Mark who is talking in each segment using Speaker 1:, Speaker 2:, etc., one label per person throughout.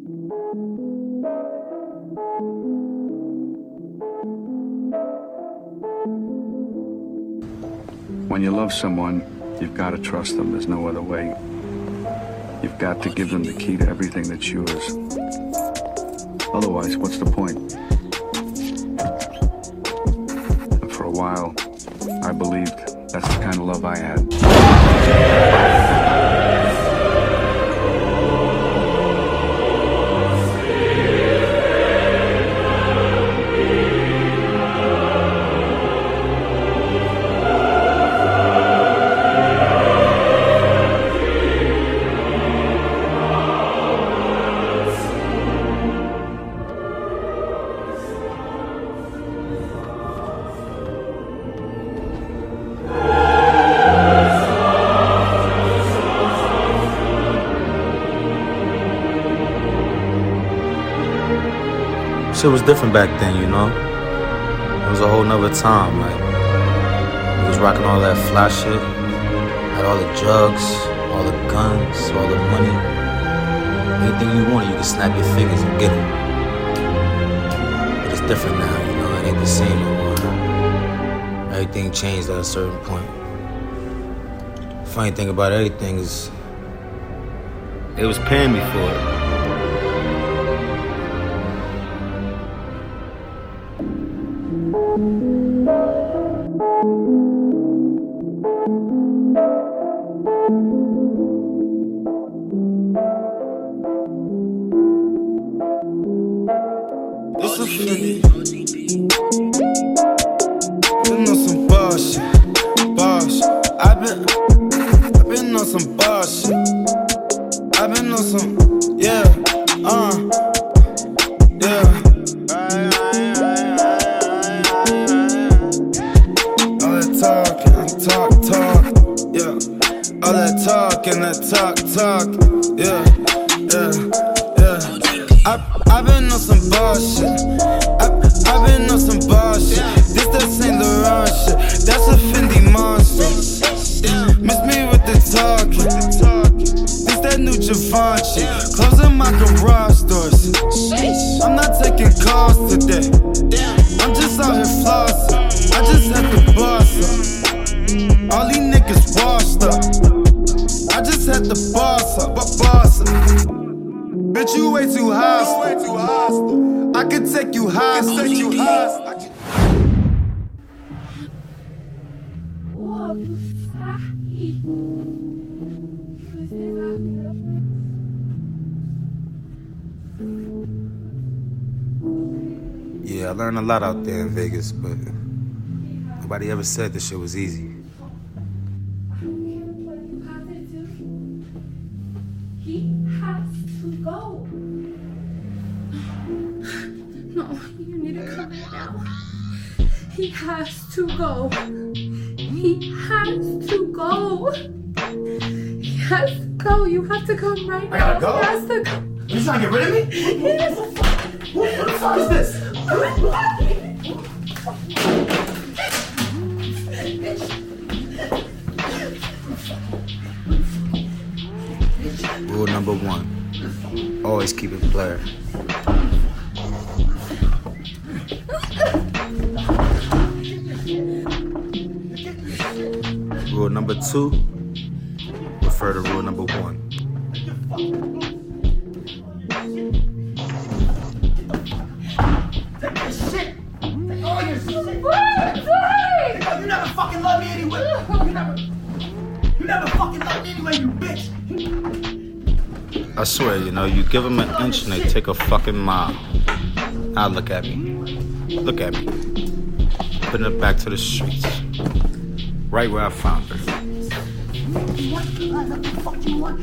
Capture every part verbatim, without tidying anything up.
Speaker 1: When you love someone, you've got to trust them. There's no other way. You've got to give them the key to everything that's yours. Otherwise, what's the point? And for a while, I believed that's the kind of love I had.
Speaker 2: Shit was different back then, you know? It was a whole nother time, like, we was rocking all that fly shit, had all the drugs, all the guns, all the money. Anything you wanted, you could snap your fingers and get it. But it's different now, you know? It ain't the same no more. Everything changed at a certain point. Funny thing about everything is, they was paying me for it.
Speaker 3: This is Fendi. Been on some bullshit, bullshit. I've been, I've been on some bullshit. I've been on some, yeah, uh, yeah. All that talking, I talk, talk, yeah. All that talking, I talk, talk, yeah, yeah, yeah. I, I've been on some bullshit. I, I've been on some bullshit. This that Saint Laurent shit. That's a Fendi monster. Miss me with the talking. This that new Javon shit. Closing my garage doors. I'm not taking calls today. I'm just out here flossing. I just had to boss up. All these niggas washed up. I just had to boss up, but boss up. Bitch, you way too hostile. I could take you hostage.
Speaker 2: Yeah, I learned a lot out there in Vegas, but nobody ever said this shit was easy.
Speaker 4: He has to go. No, you need to come now. He has to go. He has to go. He has to go. You have to come right now.
Speaker 5: I gotta go?
Speaker 4: He has to go.
Speaker 5: You trying to get rid of me?
Speaker 4: Yes.
Speaker 5: What the fuck is this?
Speaker 2: Rule number one, always keep it player. Rule number two, refer to rule number one.
Speaker 5: Take your shit. Take all your shit.
Speaker 4: What?
Speaker 5: You never fucking love me anyway. You never, you never fucking love me anyway, you bitch.
Speaker 2: I swear, you know, you give them an inch and they take a fucking mile. Now look at me. Look at me. Putting it back to the streets. Right where I found her.
Speaker 5: What the fuck you want?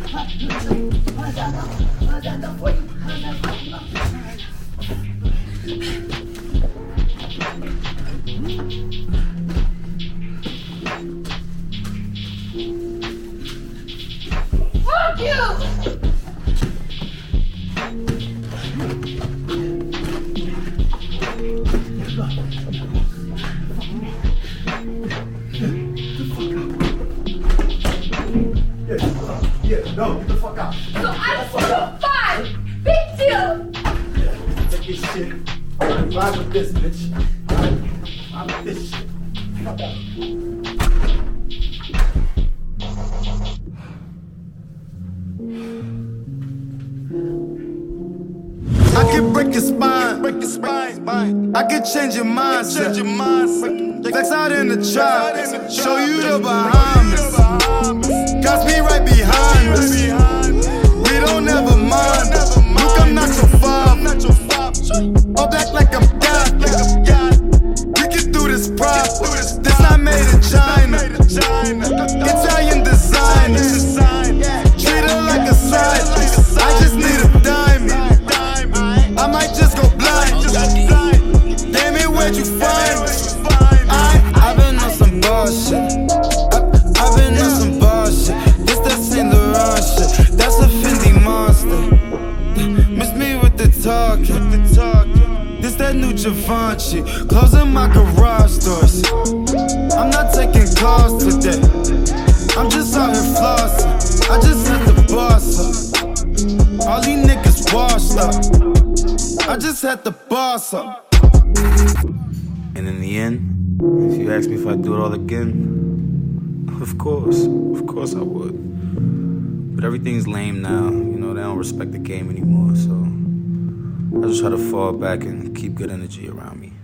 Speaker 4: Fuck you!
Speaker 5: Yeah, no, get the fuck out.
Speaker 4: So I just want to fight. Big deal.
Speaker 5: shit. I'm live with this, bitch. I'm with this shit. Cut that.
Speaker 3: I can break your spine, break your spine. I can change your mindset. Flex out in the trap, show you the Bahamas. Got me right behind us. We don't ever mind. Look, I'm not your father. All black like I'm God. We can do this proper. This not made in China. Italian designers. Treat her like a side piece. I just need a diamond. I might just go blind. Damn it, where'd you find me? I, I've been on some bullshit. I, I've been on some bullshit. This that Saint Laurent shit. That's a Fendi monster. Miss me with the talking. This that new Givenchy. Closing my garage doors. I'm not taking calls today. I'm just out here flossing. I just had the boss up. All these niggas washed up. I just had the boss up.
Speaker 2: And in the end, if you ask me if I'd do it all again, of course, of course I would. But everything's lame now, you know, they don't respect the game anymore, so I just try to fall back and keep good energy around me.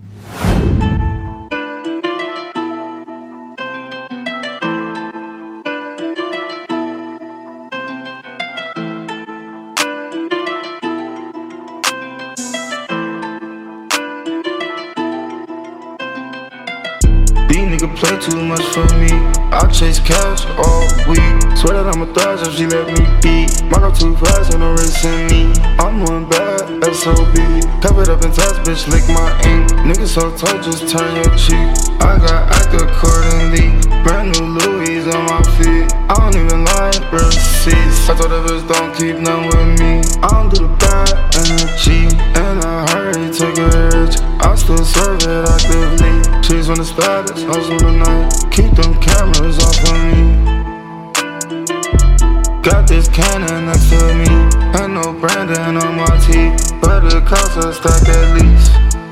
Speaker 3: Nigga play too much for me. I chase cash all week. Swear that I'm a thug if she let me be. My girl too fast and no racing me. I'm one bad S O B. Covered up in tats, bitch, lick my ink. Nigga so tight, just turn your cheek. I got act accordingly. Brand new Louis on my feet. I don't even like receipts. I told her bitch don't keep none with me. I don't do the bad energy. In a hurry, take a rich. I still serve it actively. She's on the status, hustle tonight. Keep them cameras off of me. Got this cannon next to me. Ain't no branding on my teeth, but it costs a stack at least.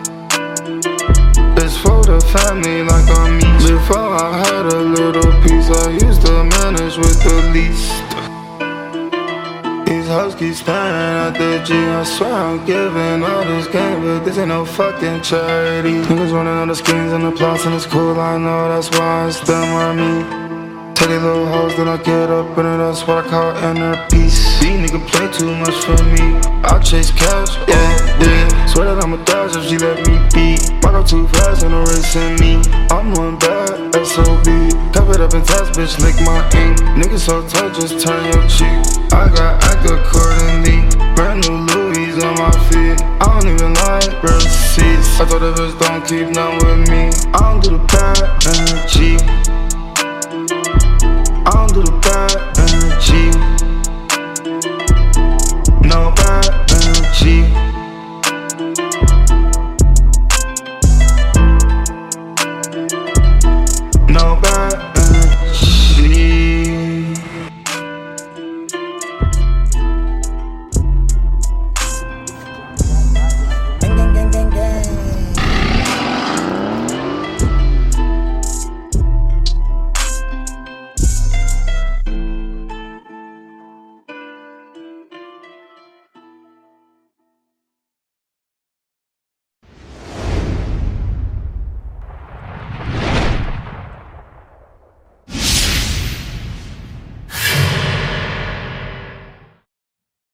Speaker 3: It's for the family like I'm me. Before I had a little piece, I used to manage with the least. These hoes keep staring at the G. I swear I'm giving all this game, but this ain't no fucking charity. Niggas running on the schemes and the plots, and it's cool, I know, that's why it's them or me. Tell these little hoes, then I get up in it, that's what I call inner peace. These niggas play too much for me. I chase cash, yeah, yeah. Swear that I'm a dodge if she let me be. My girl too fast and no racing me. I'm one bad S O B. Covered up in tats, bitch, lick my ink. Niggas so tight, just turn your cheek. I got act accordingly. Brand new Louis on my feet. I don't even like receipts. I told the bitch don't keep none with me. I don't do the bad energy.